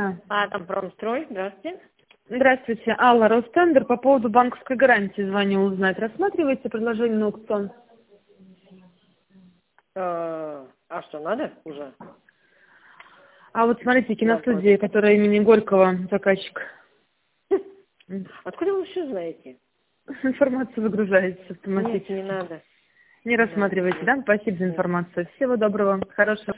Да. Атомпромстрой, здравствуйте. Здравствуйте. Алла, Ростендер. По поводу банковской гарантии звоню узнать. Рассматриваете предложение на аукцион? А что, надо уже? А вот смотрите, киностудия, которая имени Горького, заказчик. Откуда вы все знаете? Информация выгружается автоматически. Нет, не надо. Не рассматривайте, да? Спасибо за информацию. Всего доброго. Хорошего.